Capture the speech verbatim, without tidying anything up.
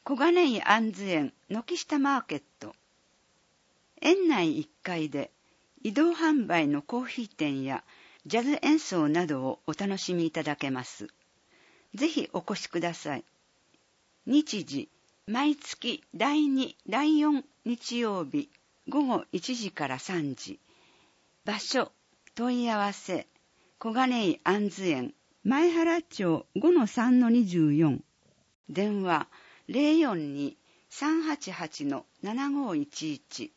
小金井安図園軒下マーケット。園内いっかいで移動販売のコーヒー店やジャズ演奏などをお楽しみいただけます。ぜひお越しください。日時、毎月だいに、だいよん日曜日ごごいちじからさんじ。場所、問い合わせ、小金井安図園前原町 ごのさんのにじゅうよん。電話ゼロよんに さんはちはちのななごいちいち。